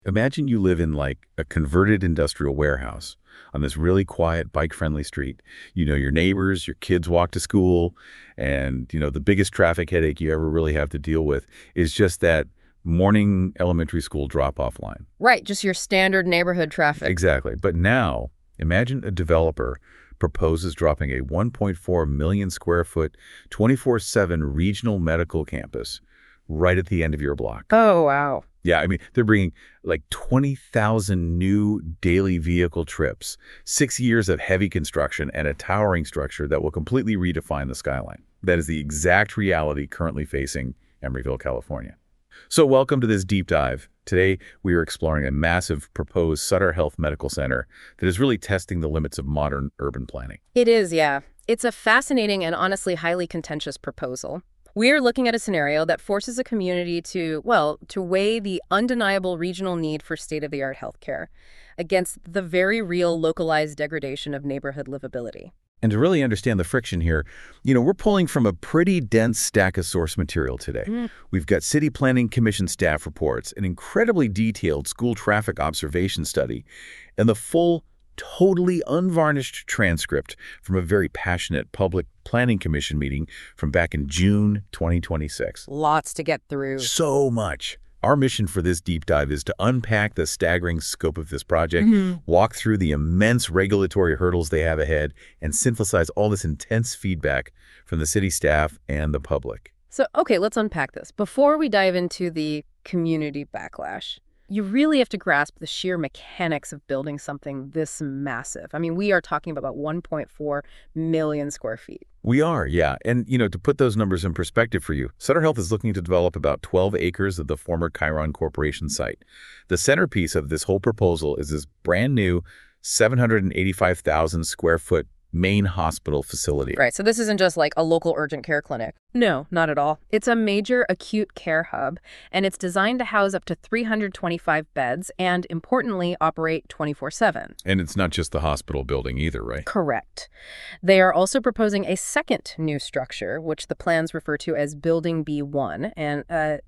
Imagine you live in like a converted industrial warehouse on this really quiet, bike-friendly street. You know your neighbors, your kids walk to school, and the biggest traffic headache you ever really have to deal with is just that morning elementary school drop-off line. Right, just your standard neighborhood traffic. Exactly. But now, imagine a developer proposes dropping a 1.4 million square foot, 24/7 regional medical campus right at the end of your block. Oh, wow. Yeah, I mean, they're bringing like 20,000 new daily vehicle trips, 6 years of heavy construction, and a towering structure that will completely redefine the skyline. That is the exact reality currently facing Emeryville, California. So welcome to this deep dive. Today, we are exploring a massive proposed Sutter Health Medical Center that is really testing the limits of modern urban planning. It is, yeah. It's a fascinating and honestly highly contentious proposal. We're looking at a scenario that forces a community to weigh the undeniable regional need for state-of-the-art healthcare against the very real localized degradation of neighborhood livability. And to really understand the friction here, we're pulling from a pretty dense stack of source material today. We've got City Planning Commission staff reports, an incredibly detailed school traffic observation study, and the full, totally unvarnished transcript from a very passionate Public Planning Commission meeting from back in June 2026. Lots to get through. So much. Our mission for this deep dive is to unpack the staggering scope of this project, walk through the immense regulatory hurdles they have ahead, and synthesize all this intense feedback from the city staff and the public. So, okay, let's unpack this. Before we dive into the community backlash, you really have to grasp the sheer mechanics of building something this massive. I mean, we are talking about 1.4 million square feet. We are, yeah. And, to put those numbers in perspective for you, Sutter Health is looking to develop about 12 acres of the former Chiron Corporation site. The centerpiece of this whole proposal is this brand new 785,000 square foot main hospital facility. Right, so this isn't just like a local urgent care clinic. No, not at all. It's a major acute care hub, and it's designed to house up to 325 beds and, importantly, operate 24/7. And it's not just the hospital building either, right? Correct. They are also proposing a second new structure, which the plans refer to as Building B1, and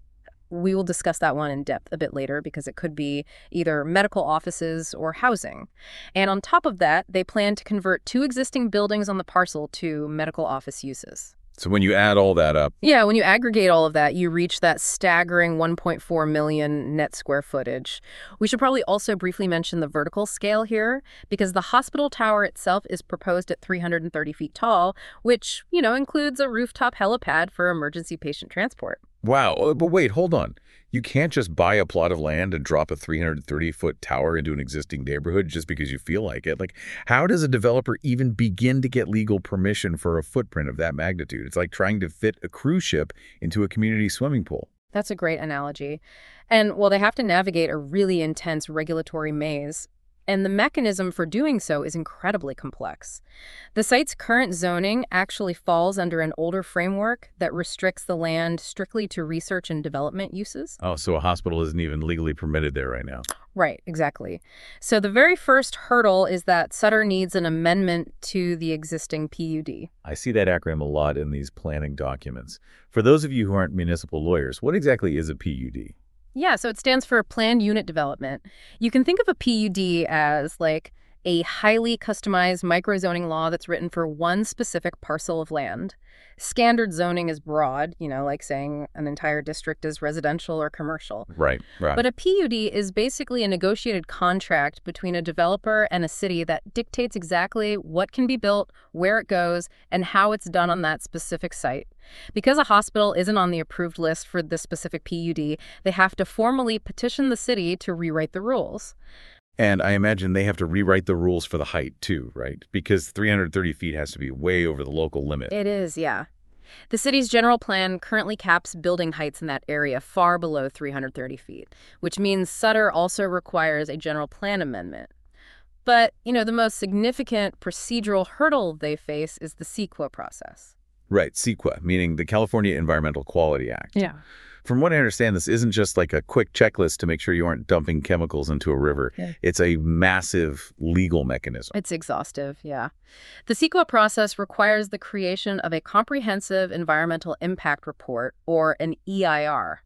we will discuss that one in depth a bit later because it could be either medical offices or housing. And on top of that, they plan to convert 2 existing buildings on the parcel to medical office uses. So when you add all that up... Yeah, when you aggregate all of that, you reach that staggering 1.4 million net square footage. We should probably also briefly mention the vertical scale here, because the hospital tower itself is proposed at 330 feet tall, which, includes a rooftop helipad for emergency patient transport. Wow, but wait, hold on. You can't just buy a plot of land and drop a 330-foot tower into an existing neighborhood just because you feel like it. Like, how does a developer even begin to get legal permission for a footprint of that magnitude? It's like trying to fit a cruise ship into a community swimming pool. That's a great analogy. And, they have to navigate a really intense regulatory maze. And the mechanism for doing so is incredibly complex. The site's current zoning actually falls under an older framework that restricts the land strictly to research and development uses. Oh, so a hospital isn't even legally permitted there right now. Right, exactly. So the very first hurdle is that Sutter needs an amendment to the existing PUD. I see that acronym a lot in these planning documents. For those of you who aren't municipal lawyers, what exactly is a PUD? Yeah, so it stands for Planned Unit Development. You can think of a PUD as like a highly customized microzoning law that's written for one specific parcel of land. Standard zoning is broad, like saying an entire district is residential or commercial. Right. But a PUD is basically a negotiated contract between a developer and a city that dictates exactly what can be built, where it goes, and how it's done on that specific site. Because a hospital isn't on the approved list for this specific PUD, they have to formally petition the city to rewrite the rules. And I imagine they have to rewrite the rules for the height, too, right? Because 330 feet has to be way over the local limit. It is, yeah. The city's general plan currently caps building heights in that area far below 330 feet, which means Sutter also requires a general plan amendment. But, the most significant procedural hurdle they face is the CEQA process. Right, CEQA, meaning the California Environmental Quality Act. Yeah. From what I understand, this isn't just like a quick checklist to make sure you aren't dumping chemicals into a river. Yeah. It's a massive legal mechanism. It's exhaustive, yeah. The CEQA process requires the creation of a comprehensive environmental impact report, or an EIR.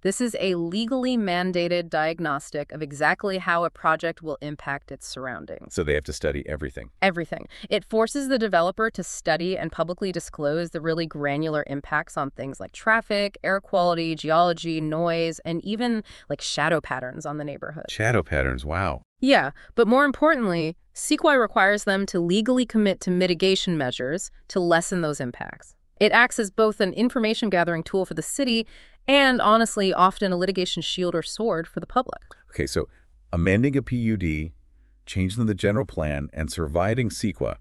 This is a legally mandated diagnostic of exactly how a project will impact its surroundings. So they have to study everything. Everything. It forces the developer to study and publicly disclose the really granular impacts on things like traffic, air quality, geology, noise, and even like shadow patterns on the neighborhood. Shadow patterns, wow. Yeah, but more importantly, CEQA requires them to legally commit to mitigation measures to lessen those impacts. It acts as both an information-gathering tool for the city and, honestly, often a litigation shield or sword for the public. Okay, so amending a PUD, changing the general plan, and surviving CEQA,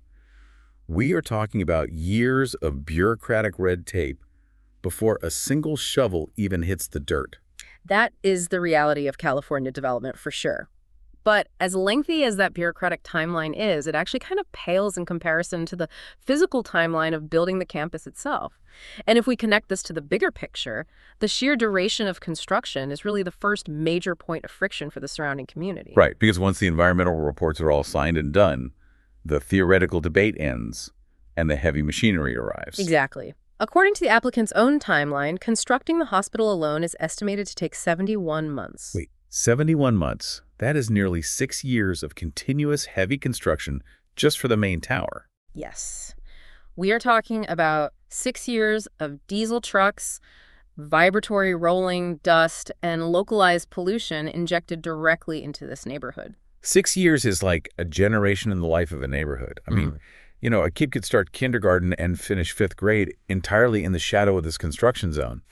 we are talking about years of bureaucratic red tape before a single shovel even hits the dirt. That is the reality of California development for sure. But as lengthy as that bureaucratic timeline is, it actually kind of pales in comparison to the physical timeline of building the campus itself. And if we connect this to the bigger picture, the sheer duration of construction is really the first major point of friction for the surrounding community. Right, because once the environmental reports are all signed and done, the theoretical debate ends and the heavy machinery arrives. Exactly. According to the applicant's own timeline, constructing the hospital alone is estimated to take 71 months. Wait, 71 months? That is nearly 6 years of continuous heavy construction just for the main tower. Yes. We are talking about 6 years of diesel trucks, vibratory rolling dust, and localized pollution injected directly into this neighborhood. 6 years is like a generation in the life of a neighborhood. I mean, a kid could start kindergarten and finish 5th grade entirely in the shadow of this construction zone.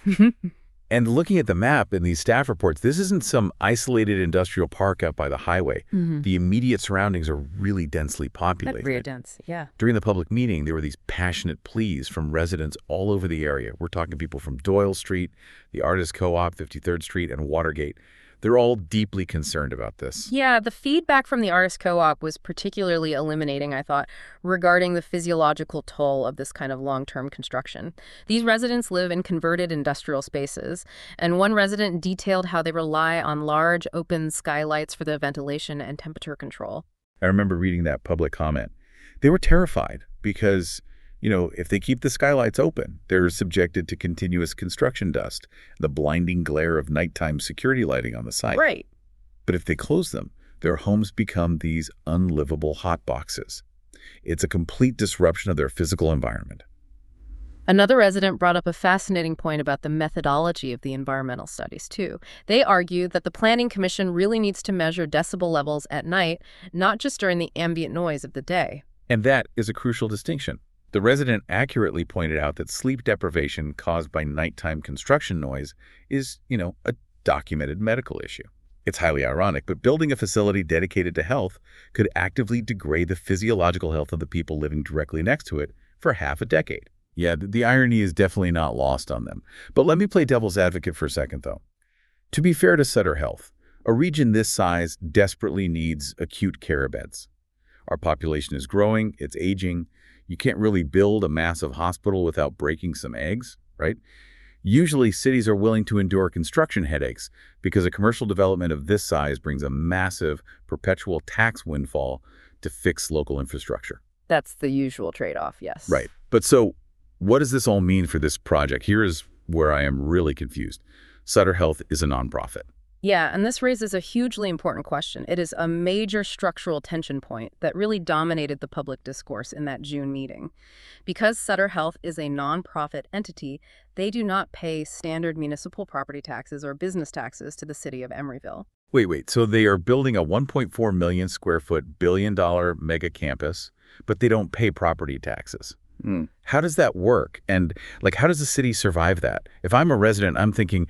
And looking at the map in these staff reports, this isn't some isolated industrial park out by the highway. The immediate surroundings are really densely populated. Very dense, yeah. During the public meeting, there were these passionate pleas from residents all over the area. We're talking people from Doyle Street, the Artists Co-op, 53rd Street, and Watergate. They're all deeply concerned about this. Yeah, the feedback from the Artists Co-op was particularly illuminating, I thought, regarding the physiological toll of this kind of long-term construction. These residents live in converted industrial spaces, and one resident detailed how they rely on large open skylights for the ventilation and temperature control. I remember reading that public comment. They were terrified because, if they keep the skylights open, they're subjected to continuous construction dust, the blinding glare of nighttime security lighting on the site. Right. But if they close them, their homes become these unlivable hot boxes. It's a complete disruption of their physical environment. Another resident brought up a fascinating point about the methodology of the environmental studies, too. They argue that the Planning Commission really needs to measure decibel levels at night, not just during the ambient noise of the day. And that is a crucial distinction. The resident accurately pointed out that sleep deprivation caused by nighttime construction noise is, a documented medical issue. It's highly ironic, but building a facility dedicated to health could actively degrade the physiological health of the people living directly next to it for half a decade. Yeah, the irony is definitely not lost on them. But let me play devil's advocate for a second, though. To be fair to Sutter Health, a region this size desperately needs acute care beds. Our population is growing, it's aging. You can't really build a massive hospital without breaking some eggs, right? Usually, cities are willing to endure construction headaches because a commercial development of this size brings a massive, perpetual tax windfall to fix local infrastructure. That's the usual trade-off, yes. Right. But so, what does this all mean for this project? Here is where I am really confused. Sutter Health is a nonprofit. Yeah, and this raises a hugely important question. It is a major structural tension point that really dominated the public discourse in that June meeting. Because Sutter Health is a nonprofit entity, they do not pay standard municipal property taxes or business taxes to the city of Emeryville. Wait. So they are building a 1.4 million square foot billion-dollar mega campus, but they don't pay property taxes. How does that work? And how does the city survive that? If I'm a resident, I'm thinking,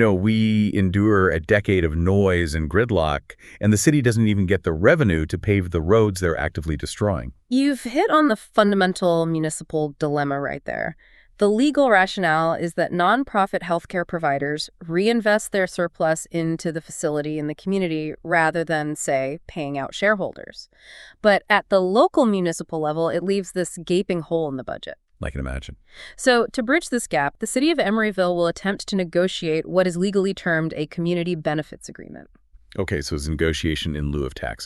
we endure a decade of noise and gridlock, and the city doesn't even get the revenue to pave the roads they're actively destroying. You've hit on the fundamental municipal dilemma right there. The legal rationale is that nonprofit healthcare providers reinvest their surplus into the facility and the community rather than, say, paying out shareholders. But at the local municipal level, it leaves this gaping hole in the budget. I can imagine. So to bridge this gap, the city of Emeryville will attempt to negotiate what is legally termed a community benefits agreement. Okay, so it's negotiation in lieu of taxes.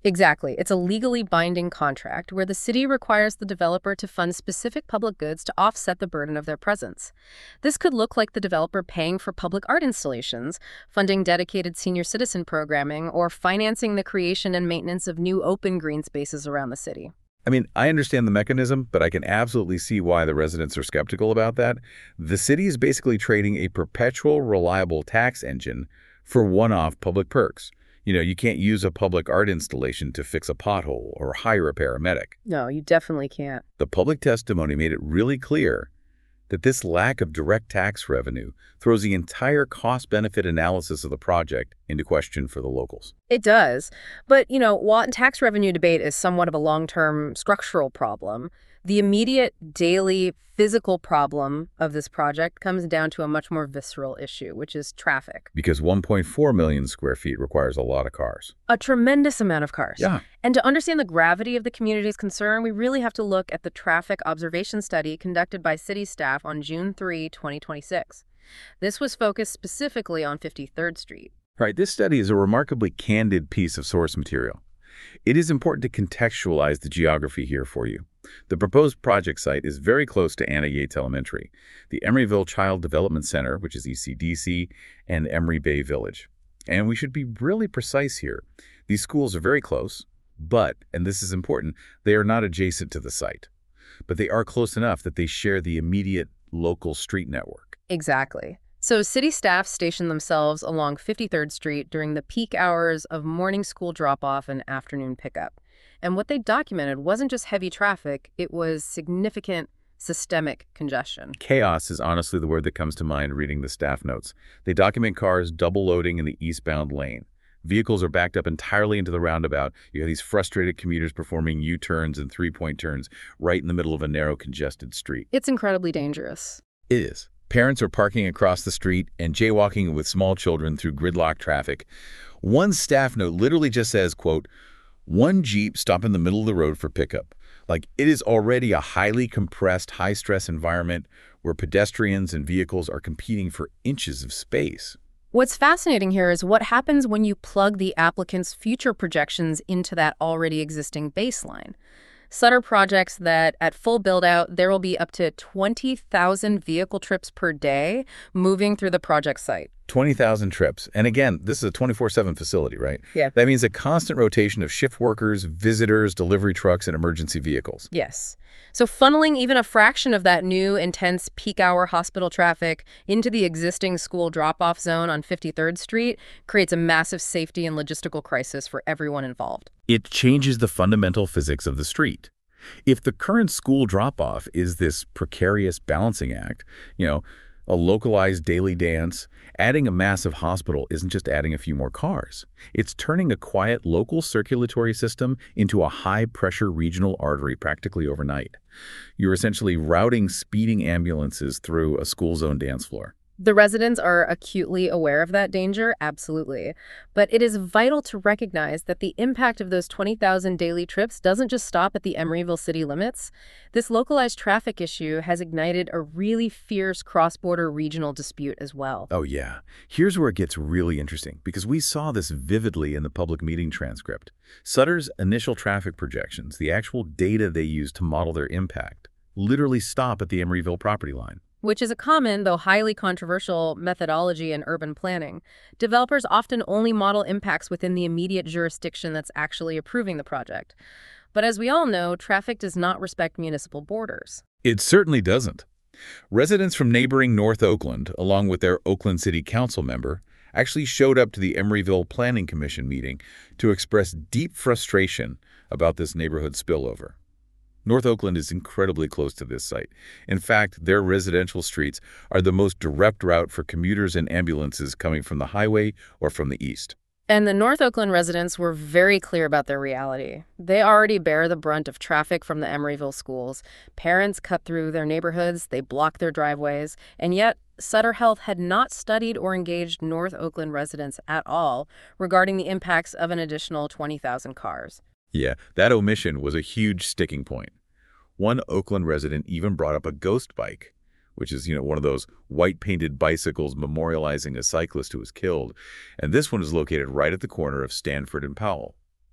Exactly. It's a legally binding contract where the city requires the developer to fund specific public goods to offset the burden of their presence. This could look like the developer paying for public art installations, funding dedicated senior citizen programming, or financing the creation and maintenance of new open green spaces around the city. I mean, I understand the mechanism, but I can absolutely see why the residents are skeptical about that. The city is basically trading a perpetual, reliable tax engine for one-off public perks. You can't use a public art installation to fix a pothole or hire a paramedic. No, you definitely can't. The public testimony made it really clear that this lack of direct tax revenue throws the entire cost-benefit analysis of the project into question for the locals. It does. But, while tax revenue debate is somewhat of a long-term structural problem, the immediate daily physical problem of this project comes down to a much more visceral issue, which is traffic. Because 1.4 million square feet requires a lot of cars. A tremendous amount of cars. Yeah. And to understand the gravity of the community's concern, we really have to look at the traffic observation study conducted by city staff on June 3, 2026. This was focused specifically on 53rd Street. Right, this study is a remarkably candid piece of source material. It is important to contextualize the geography here for you. The proposed project site is very close to Anna Yates Elementary, the Emeryville Child Development Center, which is ECDC, and Emery Bay Village. And we should be really precise here. These schools are very close, but, and this is important, they are not adjacent to the site. But they are close enough that they share the immediate local street network. Exactly. So city staff stationed themselves along 53rd Street during the peak hours of morning school drop-off and afternoon pickup. And what they documented wasn't just heavy traffic, it was significant systemic congestion. Chaos is honestly the word that comes to mind reading the staff notes. They document cars double loading in the eastbound lane. Vehicles are backed up entirely into the roundabout. You have these frustrated commuters performing U-turns and three-point turns right in the middle of a narrow, congested street. It's incredibly dangerous. It is. Parents are parking across the street and jaywalking with small children through gridlock traffic. One staff note literally just says, quote, "One Jeep stopped in the middle of the road for pickup." Like, it is already a highly compressed, high-stress environment where pedestrians and vehicles are competing for inches of space. What's fascinating here is what happens when you plug the applicant's future projections into that already existing baseline. Sutter projects that at full build-out, there will be up to 20,000 vehicle trips per day moving through the project site. 20,000 trips. And again, this is a 24/7 facility, right? Yeah. That means a constant rotation of shift workers, visitors, delivery trucks, and emergency vehicles. Yes. So funneling even a fraction of that new intense peak hour hospital traffic into the existing school drop-off zone on 53rd Street creates a massive safety and logistical crisis for everyone involved. It changes the fundamental physics of the street. If the current school drop-off is this precarious balancing act, a localized daily dance, adding a massive hospital isn't just adding a few more cars. It's turning a quiet local circulatory system into a high-pressure regional artery practically overnight. You're essentially routing speeding ambulances through a school zone dance floor. The residents are acutely aware of that danger, absolutely. But it is vital to recognize that the impact of those 20,000 daily trips doesn't just stop at the Emeryville city limits. This localized traffic issue has ignited a really fierce cross-border regional dispute as well. Oh, yeah. Here's where it gets really interesting, because we saw this vividly in the public meeting transcript. Sutter's initial traffic projections, the actual data they used to model their impact, literally stop at the Emeryville property line. Which is a common, though highly controversial, methodology in urban planning. Developers often only model impacts within the immediate jurisdiction that's actually approving the project. But as we all know, traffic does not respect municipal borders. It certainly doesn't. Residents from neighboring North Oakland, along with their Oakland City Council member, actually showed up to the Emeryville Planning Commission meeting to express deep frustration about this neighborhood spillover. North Oakland is incredibly close to this site. In fact, their residential streets are the most direct route for commuters and ambulances coming from the highway or from the east. And the North Oakland residents were very clear about their reality. They already bear the brunt of traffic from the Emeryville schools. Parents cut through their neighborhoods, they block their driveways, and yet Sutter Health had not studied or engaged North Oakland residents at all regarding the impacts of an additional 20,000 cars. Yeah, that omission was a huge sticking point. One Oakland resident even brought up a ghost bike, which is, one of those white-painted bicycles memorializing a cyclist who was killed. And this one is located right at the corner of Stanford and Powell.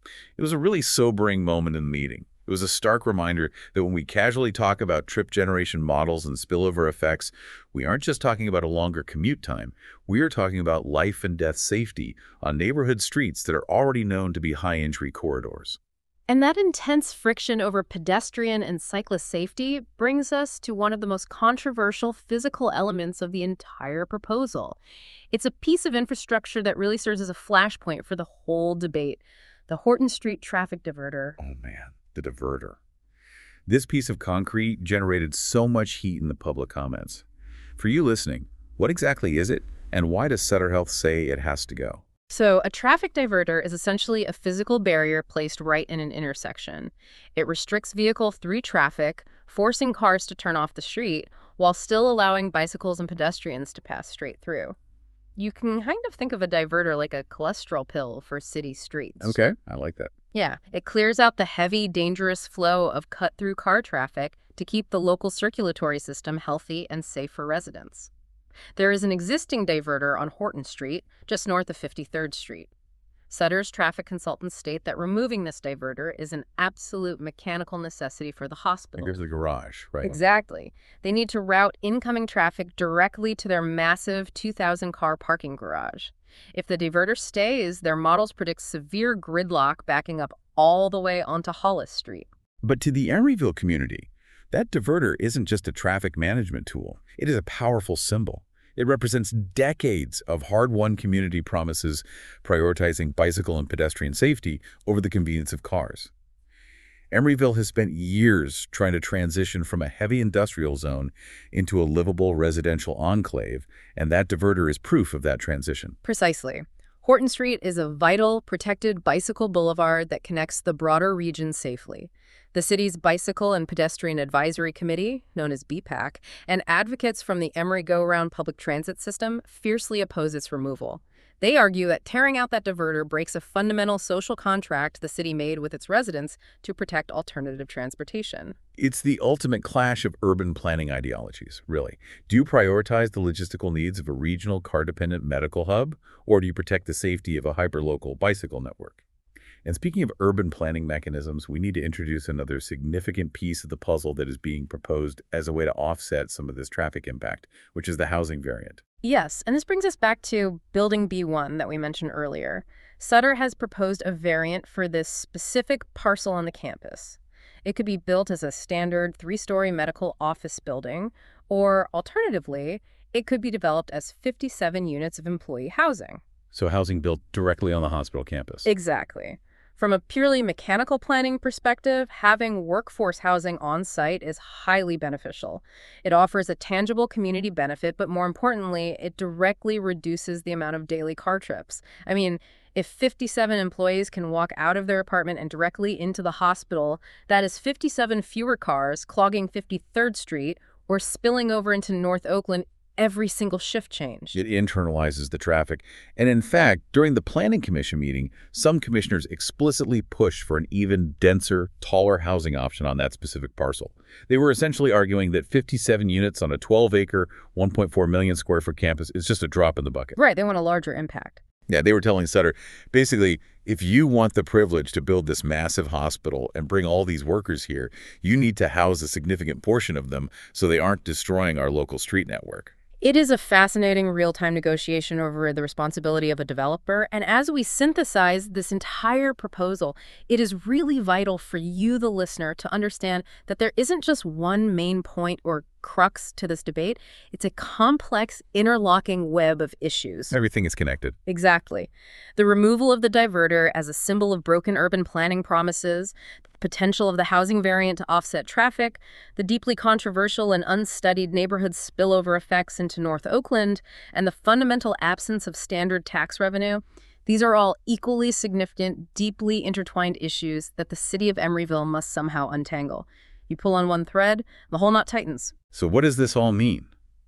It was a really sobering moment in the meeting. It was a stark reminder that when we casually talk about trip generation models and spillover effects, we aren't just talking about a longer commute time. We are talking about life and death safety on neighborhood streets that are already known to be high-entry corridors. And that intense friction over pedestrian and cyclist safety brings us to one of the most controversial physical elements of the entire proposal. It's a piece of infrastructure that really serves as a flashpoint for the whole debate: the Horton Street traffic diverter. Oh man, the diverter. This piece of concrete generated so much heat in the public comments. For you listening, what exactly is it, and why does Sutter Health say it has to go? So a traffic diverter is essentially a physical barrier placed right in an intersection. It restricts vehicle through traffic, forcing cars to turn off the street, while still allowing bicycles and pedestrians to pass straight through. You can kind of think of a diverter like a cholesterol pill for city streets. Okay, I like that. Yeah, it clears out the heavy, dangerous flow of cut-through car traffic to keep the local circulatory system healthy and safe for residents. There is an existing diverter on Horton Street, just north of 53rd Street. Sutter's traffic consultants state that removing this diverter is an absolute mechanical necessity for the hospital. Here's the garage, right? Exactly. They need to route incoming traffic directly to their massive 2,000-car parking garage. If the diverter stays, their models predict severe gridlock backing up all the way onto Hollis Street. But to the Emeryville community, that diverter isn't just a traffic management tool. It is a powerful symbol. It represents decades of hard-won community promises prioritizing bicycle and pedestrian safety over the convenience of cars. Emeryville has spent years trying to transition from a heavy industrial zone into a livable residential enclave, and that diverter is proof of that transition. Precisely. Horton Street is a vital, protected bicycle boulevard that connects the broader region safely. The city's Bicycle and Pedestrian Advisory Committee, known as BPAC, and advocates from the Emory Go-Around public transit system fiercely oppose its removal. They argue that tearing out that diverter breaks a fundamental social contract the city made with its residents to protect alternative transportation. It's the ultimate clash of urban planning ideologies, really. Do you prioritize the logistical needs of a regional car-dependent medical hub, or do you protect the safety of a hyperlocal bicycle network? And speaking of urban planning mechanisms, we need to introduce another significant piece of the puzzle that is being proposed as a way to offset some of this traffic impact, which is the housing variant. Yes, and this brings us back to Building B1 that we mentioned earlier. Sutter has proposed a variant for this specific parcel on the campus. It could be built as a standard 3-story medical office building, or alternatively, it could be developed as 57 units of employee housing. So housing built directly on the hospital campus. Exactly. From a purely mechanical planning perspective, having workforce housing on site is highly beneficial. It offers a tangible community benefit, but more importantly, it directly reduces the amount of daily car trips. I mean, if 57 employees can walk out of their apartment and directly into the hospital, that is 57 fewer cars clogging 53rd Street or spilling over into North Oakland every single shift change. It internalizes the traffic. And in fact, during the Planning Commission meeting, some commissioners explicitly pushed for an even denser, taller housing option on that specific parcel. They were essentially arguing that 57 units on a 12-acre, 1.4 million square foot campus is just a drop in the bucket. Right, they want a larger impact. Yeah, they were telling Sutter, basically, if you want the privilege to build this massive hospital and bring all these workers here, you need to house a significant portion of them so they aren't destroying our local street network. It is a fascinating real-time negotiation over the responsibility of a developer, and as we synthesize this entire proposal, it is really vital for you, the listener, to understand that there isn't just one main point or crux to this debate. It's a complex, interlocking web of issues. Everything is connected. Exactly. The removal of the diverter as a symbol of broken urban planning promises, the potential of the housing variant to offset traffic, the deeply controversial and unstudied neighborhood spillover effects into North Oakland, and the fundamental absence of standard tax revenue. These are all equally significant, deeply intertwined issues that the city of Emeryville must somehow untangle. You pull on one thread, the whole knot tightens. So what does this all mean?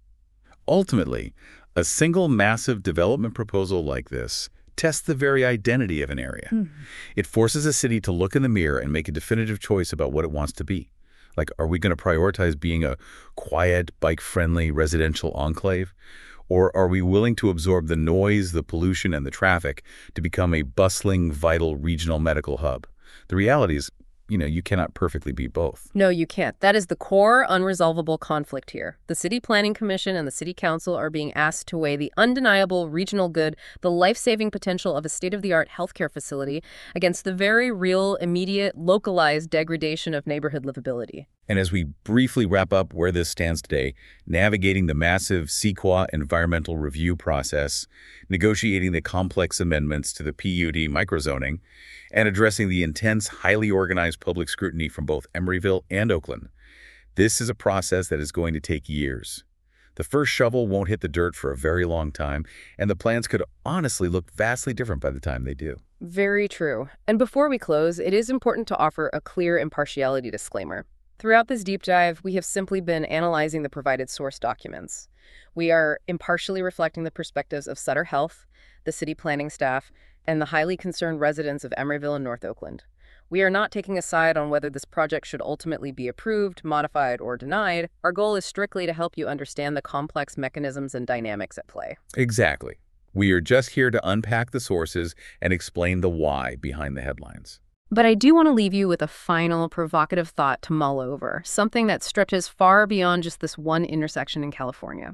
Ultimately, a single massive development proposal like this tests the very identity of an area. It forces a city to look in the mirror and make a definitive choice about what it wants to be. Like, are we going to prioritize being a quiet, bike-friendly residential enclave? Or are we willing to absorb the noise, the pollution, and the traffic to become a bustling, vital regional medical hub? The reality is, you cannot perfectly be both. No, you can't. That is the core unresolvable conflict here. The City Planning Commission and the City Council are being asked to weigh the undeniable regional good, the life-saving potential of a state-of-the-art healthcare facility against the very real, immediate, localized degradation of neighborhood livability. And as we briefly wrap up where this stands today, navigating the massive CEQA environmental review process, negotiating the complex amendments to the PUD microzoning, and addressing the intense, highly organized public scrutiny from both Emeryville and Oakland. This is a process that is going to take years. The first shovel won't hit the dirt for a very long time, and the plans could honestly look vastly different by the time they do. Very true. And before we close, it is important to offer a clear impartiality disclaimer. Throughout this deep dive, we have simply been analyzing the provided source documents. We are impartially reflecting the perspectives of Sutter Health, the city planning staff, and the highly concerned residents of Emeryville and North Oakland. We are not taking a side on whether this project should ultimately be approved, modified, or denied. Our goal is strictly to help you understand the complex mechanisms and dynamics at play. Exactly. We are just here to unpack the sources and explain the why behind the headlines. But I do want to leave you with a final provocative thought to mull over, something that stretches far beyond just this one intersection in California.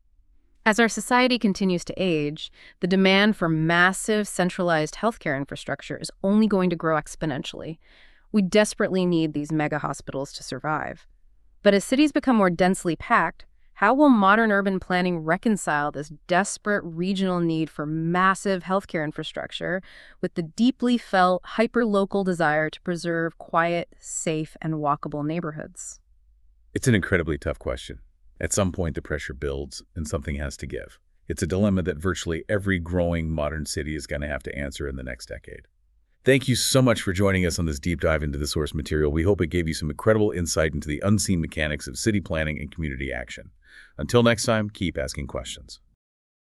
As our society continues to age, the demand for massive centralized healthcare infrastructure is only going to grow exponentially. We desperately need these mega hospitals to survive. But as cities become more densely packed, how will modern urban planning reconcile this desperate regional need for massive healthcare infrastructure with the deeply felt, hyper-local desire to preserve quiet, safe, and walkable neighborhoods? It's an incredibly tough question. At some point, the pressure builds and something has to give. It's a dilemma that virtually every growing modern city is going to have to answer in the next decade. Thank you so much for joining us on this deep dive into the source material. We hope it gave you some incredible insight into the unseen mechanics of city planning and community action. Until next time, keep asking questions.